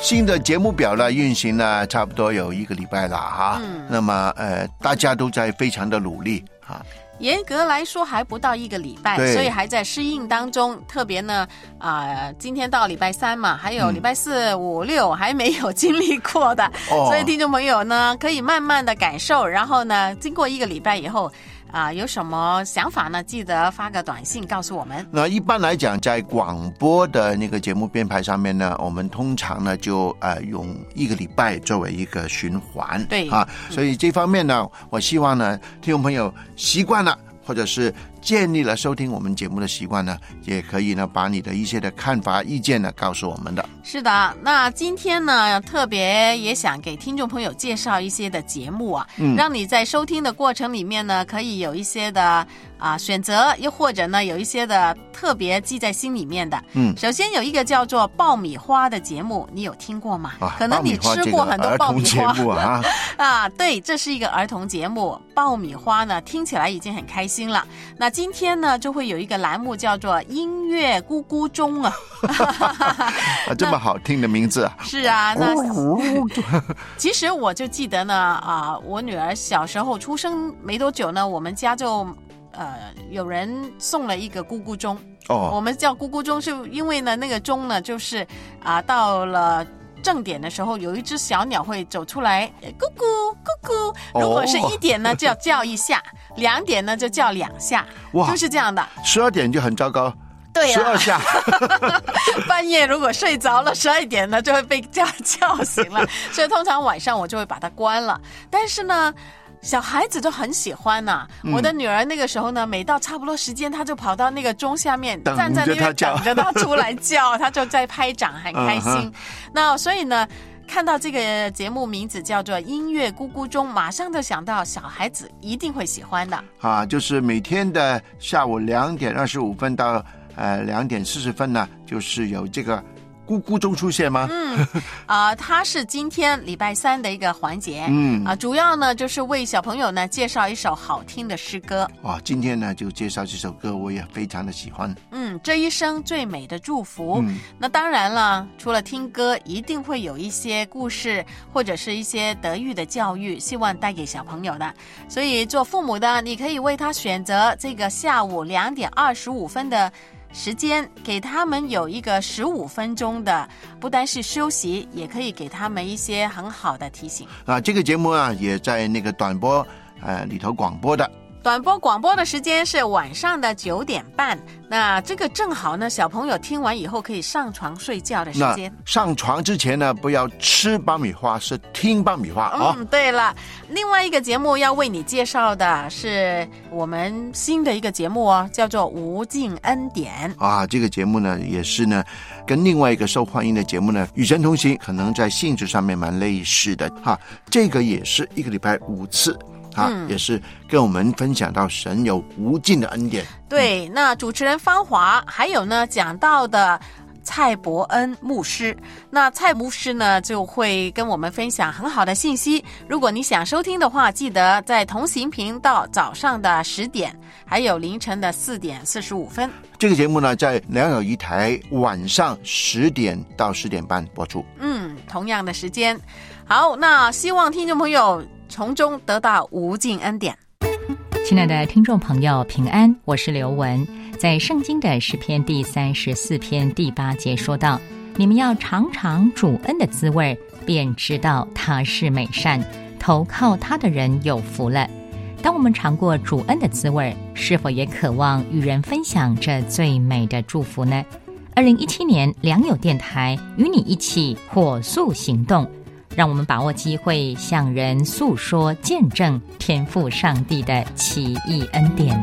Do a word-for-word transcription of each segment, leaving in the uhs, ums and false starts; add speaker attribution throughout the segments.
Speaker 1: 新的节目表呢运行了差不多有一个礼拜了哈、嗯、那么呃大家都在非常的努力哈。
Speaker 2: 严格来说还不到一个礼拜，所以还在适应当中。特别呢啊、呃，今天到礼拜三嘛，还有礼拜四、嗯、五六还没有经历过的、哦、所以听众朋友呢可以慢慢的感受，然后呢经过一个礼拜以后啊、呃，有什么想法呢记得发个短信告诉我们。
Speaker 1: 那一般来讲在广播的那个节目编排上面呢，我们通常呢就呃用一个礼拜作为一个循环，
Speaker 2: 对
Speaker 1: 啊，所以这方面呢我希望呢听众朋友习惯了或者是建立了收听我们节目的习惯呢，也可以呢把你的一些的看法意见呢告诉我们的。
Speaker 2: 是的，那今天呢特别也想给听众朋友介绍一些的节目啊、嗯、让你在收听的过程里面呢可以有一些的啊选择，又或者呢有一些的特别记在心里面的。嗯，首先有一个叫做爆米花的节目，你有听过吗？啊、可能你吃过很多爆米花
Speaker 1: 节目啊
Speaker 2: 啊，对，这是一个儿童节目。爆米花呢听起来已经很开心了。那今天呢就会有一个栏目叫做音乐咕咕钟啊
Speaker 1: 啊，这么好听的名字啊。
Speaker 2: 是啊，那其实我就记得呢啊，我女儿小时候出生没多久呢，我们家就呃有人送了一个咕咕钟。哦，我们叫咕咕钟是因为呢那个钟呢就是啊到了正点的时候有一只小鸟会走出来咕咕咕咕，如果是一点呢就要叫一下，两点呢就叫两下，就是这样的。
Speaker 1: 十二点就很糟糕，
Speaker 2: 对啊，
Speaker 1: 十二下
Speaker 2: 半夜如果睡着了十二点呢就会被叫叫醒了，所以通常晚上我就会把它关了。但是呢小孩子都很喜欢呐、啊嗯，我的女儿那个时候呢，每到差不多时间，她就跑到那个钟下面，站在那边等着她出来叫，她就在拍掌，很开心。嗯、那所以呢，看到这个节目名字叫做《音乐咕咕钟》，马上就想到小孩子一定会喜欢的
Speaker 1: 啊，就是每天的下午两点二十五分到呃两点四十分呢，就是有这个咕咕钟出现吗？
Speaker 2: 嗯，啊、呃，它是今天礼拜三的一个环节。嗯，啊、呃，主要呢就是为小朋友呢介绍一首好听的诗歌。
Speaker 1: 哇，今天呢就介绍这首歌，我也非常的喜欢。
Speaker 2: 嗯，这一生最美的祝福。嗯，那当然了，除了听歌，一定会有一些故事或者是一些德育的教育，希望带给小朋友的。所以做父母的，你可以为他选择这个下午两点二十五分的时间，给他们有一个十五分钟的，不单是休息，也可以给他们一些很好的提醒
Speaker 1: 啊。这个节目啊，也在那个短波呃里头广播的。
Speaker 2: 短波广播的时间是晚上的九点半，那这个正好呢，小朋友听完以后可以上床睡觉的时间。
Speaker 1: 上床之前呢，不要吃爆米花，是听爆米花。
Speaker 2: 嗯，对了，另外一个节目要为你介绍的是我们新的一个节目哦，叫做《无尽恩典》
Speaker 1: 啊。这个节目呢，也是呢，跟另外一个受欢迎的节目呢，《与神同行》，可能在性质上面蛮类似的哈。这个也是一个礼拜五次。啊、嗯，也是跟我们分享到神有无尽的恩典。
Speaker 2: 对，嗯、那主持人芳华，还有呢讲到的蔡伯恩牧师，那蔡牧师呢就会跟我们分享很好的信息。如果你想收听的话，记得在同行频道早上的十点，还有凌晨的四点四十五分。
Speaker 1: 这个节目呢，在良友一台晚上十点到十点半播出。
Speaker 2: 嗯，同样的时间。好，那希望听众朋友从中得到无尽恩典。
Speaker 3: 亲爱的听众朋友平安，我是刘雯。在圣经的诗篇第三十四篇第八节说到，你们要尝尝主恩的滋味，便知道他是美善，投靠他的人有福了。当我们尝过主恩的滋味，是否也渴望与人分享这最美的祝福呢？二零一七年良友电台与你一起火速行动，让我们把握机会，向人诉说见证天父上帝的奇异恩典。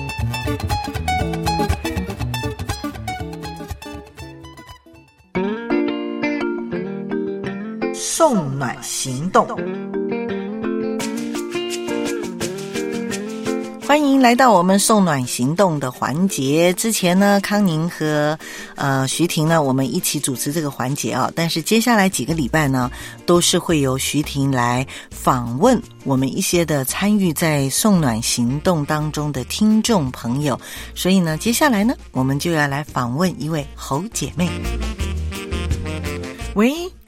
Speaker 4: 送暖行动，欢迎来到我们送暖行动的环节。之前呢，康宁和呃徐婷呢，我们一起主持这个环节啊。但是接下来几个礼拜呢，都是会由徐婷来访问我们一些的参与在送暖行动当中的听众朋友。所以呢，接下来呢，我们就要来访问一位侯姐妹。喂，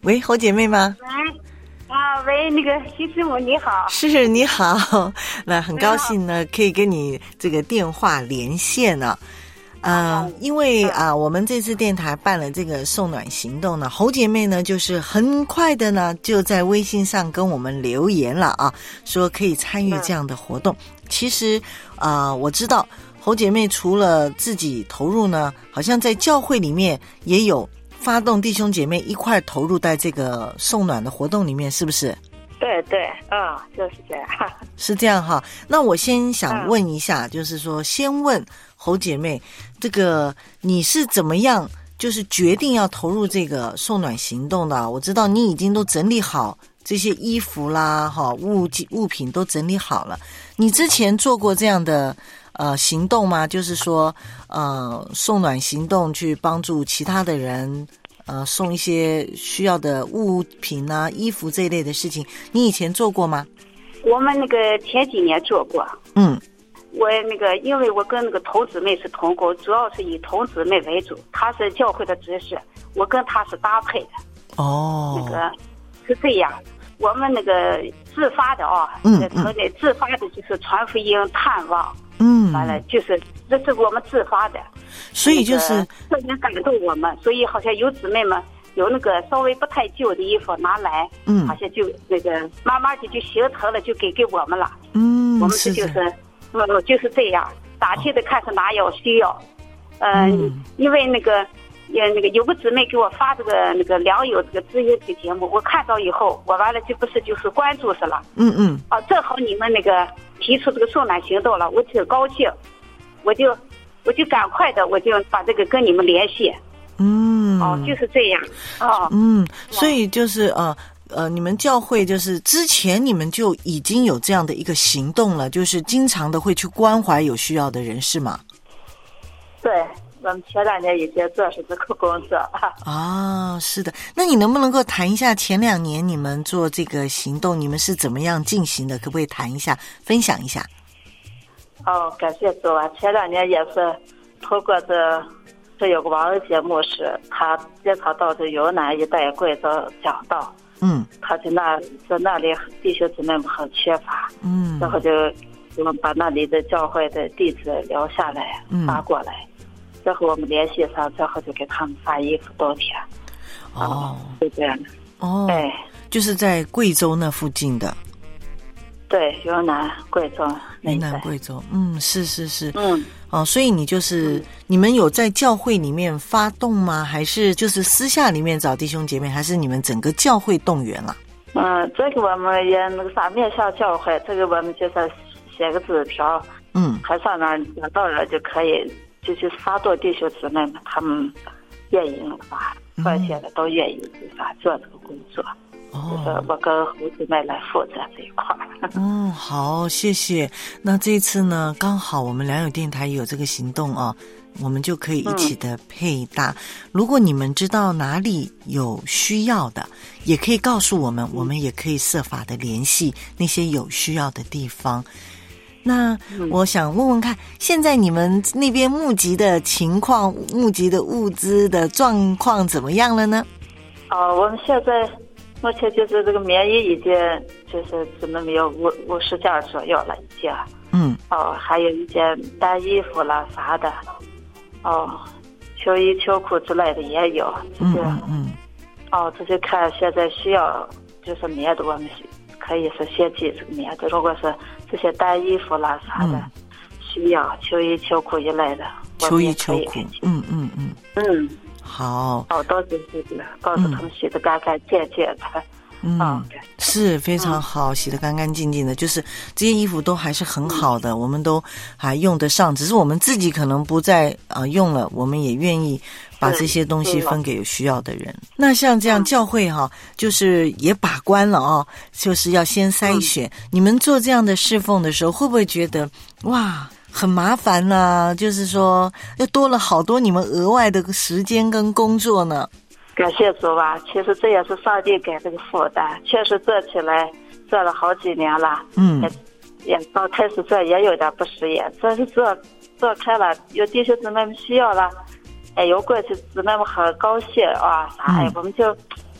Speaker 4: 喂，侯姐妹吗？
Speaker 5: 喂。啊，喂，那个徐师母你好。
Speaker 4: 是，你好。那很高兴呢，可以跟你这个电话连线呢、啊。呃，因为啊、呃，我们这次电台办了这个送暖行动呢，侯姐妹呢就是很快的呢就在微信上跟我们留言了啊，说可以参与这样的活动。其实啊、呃，我知道侯姐妹除了自己投入呢，好像在教会里面也有发动弟兄姐妹一块投入在这个送暖的活动里面，是不是？
Speaker 5: 对对，啊、嗯，就是这样。
Speaker 4: 是这样哈。那我先想问一下，嗯、就是说，先问侯姐妹，这个你是怎么样，就是决定要投入这个送暖行动的？我知道你已经都整理好这些衣服啦，哈，物物品都整理好了。你之前做过这样的呃行动吗？就是说，呃，送暖行动去帮助其他的人。呃，送一些需要的物品啊、衣服这一类的事情，你以前做过吗？
Speaker 5: 我们那个前几年做过。嗯，我那个因为我跟那个童姊妹是同工，主要是以童姊妹为主，她是教会的执事，我跟她是搭配的。
Speaker 4: 哦，
Speaker 5: 那个是这样，我们那个自发的啊，嗯嗯，自发的就是传福音、探望，嗯，完了就是这是我们自发的。
Speaker 4: 所以就是
Speaker 5: 特别感动我们，所以好像有姊妹们有那个稍微不太旧的衣服拿来，嗯，好像就那个慢慢的就形成了，就给给我们了，嗯，我们这就是，呃，就是这样，打气的看是哪有需要，呃、嗯，因为那个，呃，那个有个姊妹给我发这个那个良友这个知音这个节目，我看到以后，我完了就不是就是关注是了，嗯嗯，啊，正好你们那个提出这个送暖行动了，我挺高兴，我就。我就赶快的，我就把这个跟你们联系。嗯，哦，就是这样。哦，
Speaker 4: 嗯，所以就是呃呃，你们教会就是之前你们就已经有这样的一个行动了，就是经常的会去关怀有需要的人，是吗？
Speaker 5: 对，我们前两年已经做是这个工作。
Speaker 4: 啊，是的。那你能不能够谈一下前两年你们做这个行动，你们是怎么样进行的？可不可以谈一下，分享一下？
Speaker 5: 哦，感谢主啊！前两年也是透过这这有个网络节目是，他经常到这云南一带贵州讲道，嗯，他在那在那里弟兄姊妹们很缺乏，嗯，然后就我们把那里的教会的地址留下来发过来，然后我们联系上，然后就给他们发衣服冬天。哦，就这样的。
Speaker 4: 哦，哎，就是在贵州那附近的。
Speaker 5: 对，云南、贵州，
Speaker 4: 云南、贵州，嗯，是是是，嗯，哦，所以你就是、嗯、你们有在教会里面发动吗？还是就是私下里面找弟兄姐妹，还是你们整个教会动员了？
Speaker 5: 嗯，这个我们也那个啥面向教会，这个我们就是写个纸条，嗯，还上那找到了就可以，就去发动弟兄姊妹们，他们愿意发，关键的都愿意发做这个工作。就是我跟胡姊妹来负责这一块。
Speaker 4: 嗯，好，谢谢。那这一次呢，刚好我们良友电台也有这个行动啊，我们就可以一起的配搭。嗯、如果你们知道哪里有需要的，也可以告诉我们，嗯、我们也可以设法的联系那些有需要的地方。那我想问问看，现在你们那边募集的情况、募集的物资的状况怎么样了呢？
Speaker 5: 哦，我们现在。目前就是这个棉衣已经就是只能有五五十件左右了，已经。嗯。哦，还有一件单衣服了啥的，哦，秋衣秋裤之类的也有。嗯嗯嗯。哦，这就看现在需要就是棉的，我们可以是先寄这个棉的。如果是这些单衣服啦啥的，嗯、需要秋衣秋裤一类的，
Speaker 4: 秋衣秋裤。嗯嗯嗯。嗯。好，
Speaker 5: 哦，都是这个，告诉他们洗得干干净净的，
Speaker 4: 嗯，哦、是非常好，洗得干干净净的，就是这些衣服都还是很好的，嗯、我们都还用得上，只是我们自己可能不再啊、呃、用了，我们也愿意把这些东西分给有需要的人。那像这样教会哈、啊，就是也把关了啊，就是要先筛选。嗯、你们做这样的侍奉的时候，会不会觉得哇？很麻烦呐、啊，就是说又多了好多你们额外的时间跟工作呢。
Speaker 5: 感谢主吧，其实这也是上帝给这个负担，确实做起来做了好几年了，嗯，也也刚开始做也有点不适应，这是做做开了，有弟兄姊妹们需要了，哎，有过去姊妹们很高兴啊，啥、嗯、哎，我们就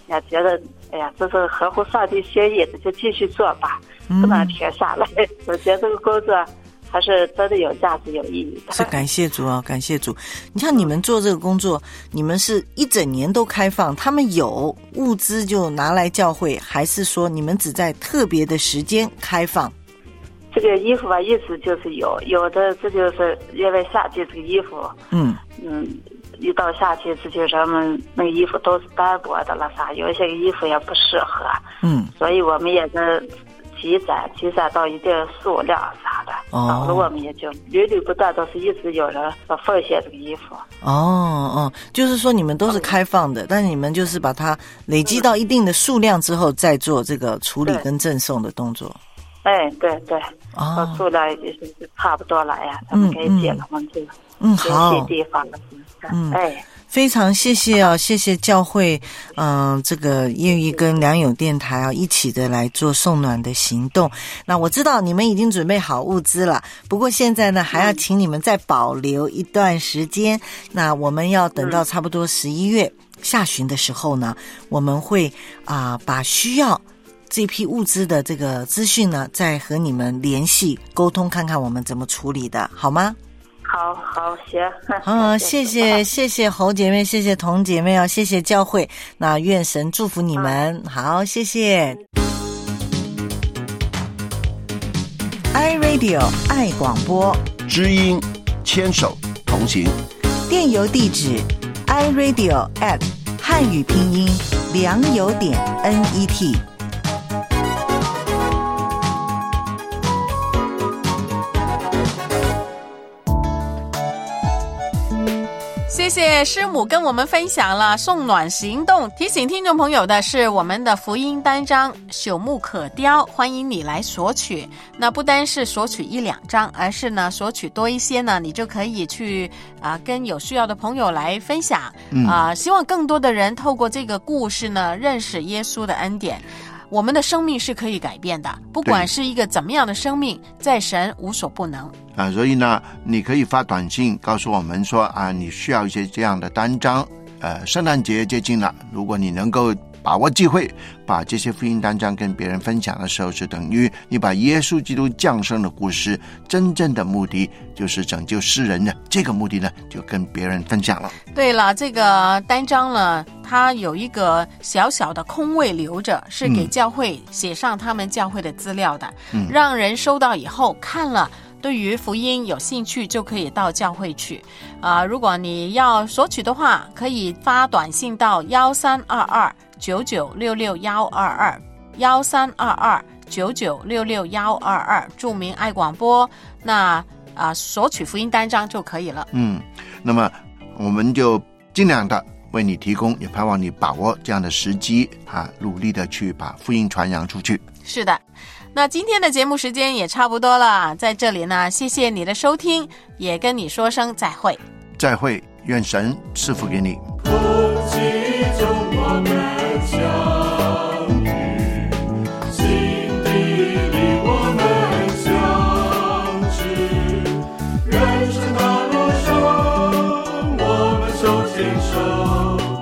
Speaker 5: 也觉得哎呀，这是合乎上帝心意的，就继续做吧，不能停下来。嗯、我觉得这个工作还是真的有价值、有意义的。
Speaker 4: 是感谢主啊，感谢主！你像你们做这个工作，你们是一整年都开放，他们有物资就拿来教会，还是说你们只在特别的时间开放？
Speaker 5: 这个衣服吧，一直就是有，有的这就是因为夏季这个衣服，嗯嗯。一到夏季，这就是咱们那个衣服都是单薄的了啥，有一些衣服也不适合，嗯，所以我们也是积攒积攒到一定数量啥的，哦，到了我们也就屡屡不断，都是一直有人奉献这个衣服。
Speaker 4: 哦哦，就是说你们都是开放的，嗯、但是你们就是把它累积到一定的数量之后，再做这个处理跟赠送的动作。
Speaker 5: 哎，对对，哦，数量也是差不多了呀，咱们可以接了，我们就
Speaker 4: 嗯好，
Speaker 5: 联系地方了。嗯，哎，
Speaker 4: 非常谢谢啊，谢谢教会，嗯、呃，这个愿意跟良友电台啊一起的来做送暖的行动。那我知道你们已经准备好物资了，不过现在呢还要请你们再保留一段时间。那我们要等到差不多十一月下旬的时候呢，我们会啊、呃、把需要这批物资的这个资讯呢，再和你们联系沟通，看看我们怎么处理的，好吗？
Speaker 5: 好好行，
Speaker 4: 嗯，谢谢谢谢侯姐妹，谢谢童姐妹啊，谢谢教会，那愿神祝福你们，好，谢谢。iRadio 爱广播，
Speaker 1: 知音牵手同行，
Speaker 4: 电邮地址 iRadio at 汉语拼音良友点 net。
Speaker 2: 谢谢师母跟我们分享了送暖行动，提醒听众朋友的是我们的福音单张朽木可雕，欢迎你来索取。那不单是索取一两张，而是呢索取多一些呢，你就可以去啊、呃、跟有需要的朋友来分享啊、嗯呃，希望更多的人透过这个故事呢认识耶稣的恩典。我们的生命是可以改变的，不管是一个怎么样的生命，在神无所不能
Speaker 1: 啊。所以呢，你可以发短信告诉我们说啊，你需要一些这样的单张。呃，圣诞节接近了，如果你能够把握机会，把这些福音单张跟别人分享的时候，是等于你把耶稣基督降生的故事真正的目的就是拯救世人的这个目的呢，就跟别人分享了。
Speaker 2: 对了，这个单张呢，它有一个小小的空位留着，是给教会写上他们教会的资料的，嗯、让人收到以后看了，对于福音有兴趣就可以到教会去啊、呃。如果你要索取的话，可以发短信到幺三二二九九六六幺二二幺三二二九九六六幺二二，注明爱广播，那啊、呃、索取福音单张就可以了。
Speaker 1: 嗯，那么我们就尽量的为你提供，也盼望你把握这样的时机啊，努力的去把福音传扬出去。
Speaker 2: 是的。那今天的节目时间也差不多了，在这里呢，谢谢你的收听，也跟你说声再会。
Speaker 1: 再会，愿神赐福给你。
Speaker 6: 空气中我们相遇，心底里我们相知，人生的路上我们手牵手。